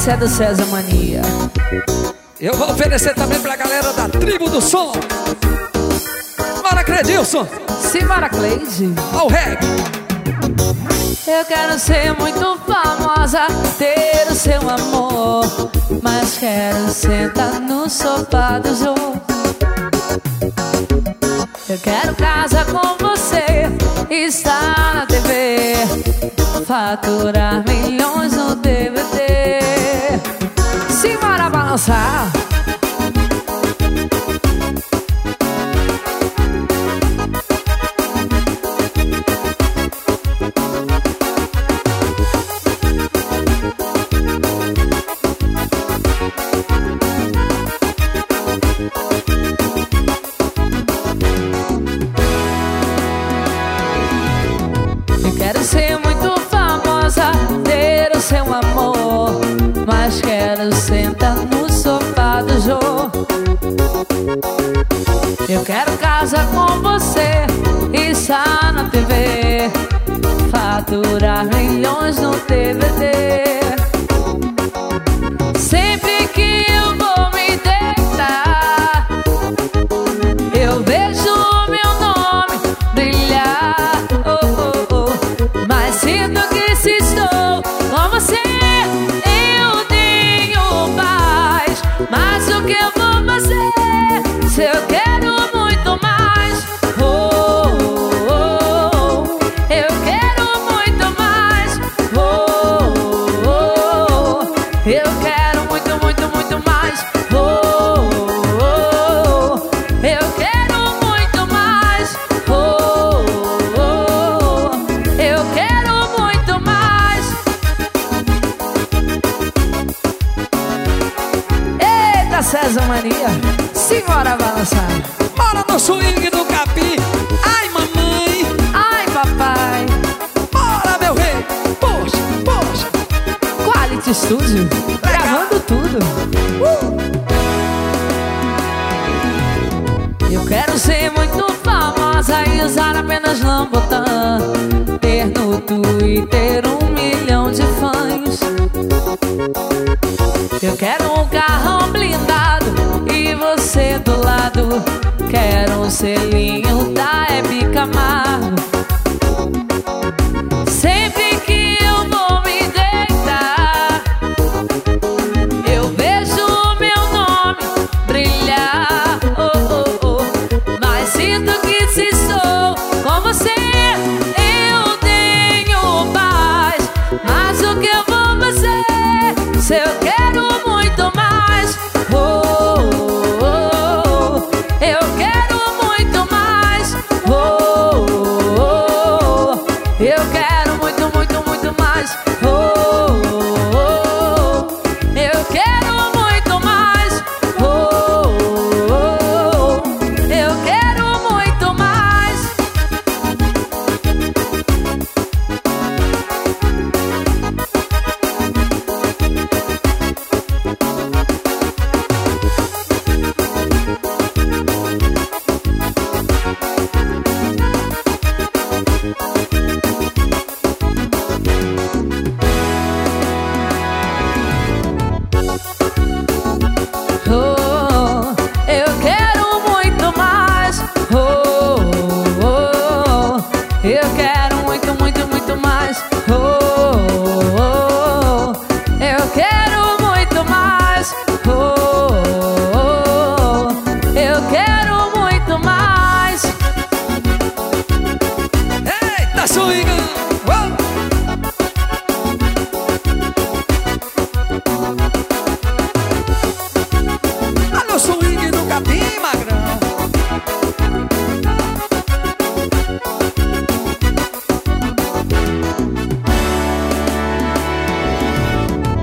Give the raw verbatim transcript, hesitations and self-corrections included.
Essa é do César Mania. Eu vou oferecer também pra galera da Tribo do Som. Bora, Credilson. Simbora, Cleide. Ao reggae. Eu quero ser muito famosa, ter o seu amor, mas quero sentar no sofá do jogo. Eu quero casar com você, estar na T V, faturar milhões no D V D. Simbora balançar. Quero ser muito famosa, ter o seu amor, mas quero sentar no sofá do jogo. Eu quero casar com você, estar na T V, faturar milhões no D V D. Sempre que eu vou me deitar, eu vejo o meu nome brilhar. Oh, oh, oh. Mas sinto que se estou com você, eu tenho paz. Mas o que eu vou fazer se eu quero muito mais? Oh, oh, oh. Eu quero muito mais. Oh, oh, oh. Eu quero muito, muito, muito mais. Oh, oh, oh. Eu quero muito mais. Oh, oh, oh. Eu quero muito mais. Eita, César Mania. Simbora balançar. Bora no swing do capim. Ai, mamãe. Ai, papai. Bora, meu rei. Poxa, poxa. Quality Studio, gravando tudo. uh! Eu quero ser muito famosa e usar apenas Lambotã, ter no Twitter um milhão de fãs. Eu quero um carrão blindado e você do lado. Quero um selinho